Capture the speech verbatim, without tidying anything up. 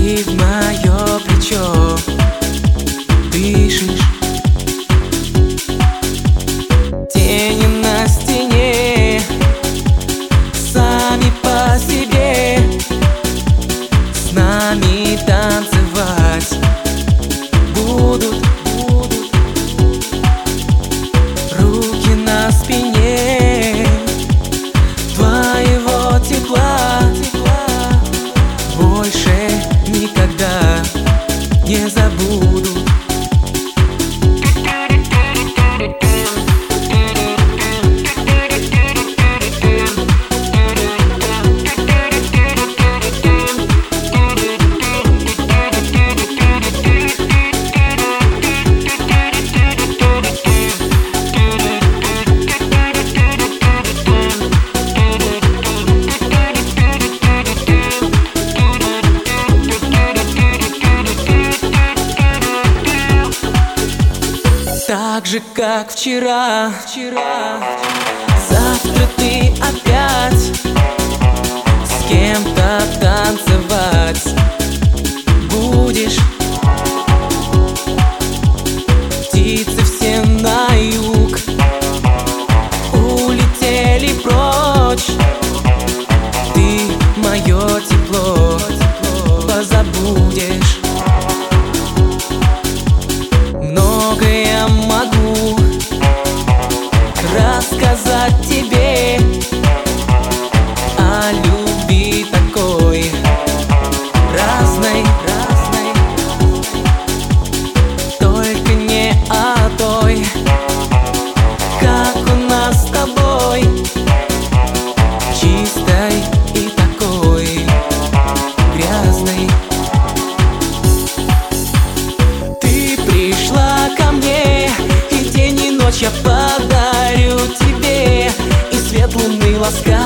Ты в мое плечо дышишь. Тени на стене сами по себе, с нами танцевать будут, будут. Руки на спине твоего тепла, тепла больше никогда не забуду. Так же, как вчера, вчера. Завтра ты опять с кем-то танцевать будешь. Птицы все на юг улетели прочь. Ты мое тепло позабудешь. Многое могу рассказать тебе о любви такой разной, разной, только не о той, как у нас с тобой, чистой и такой грязной. Ты пришла ко мне, и день и ночь я подарю тебе, и свет луны ласкает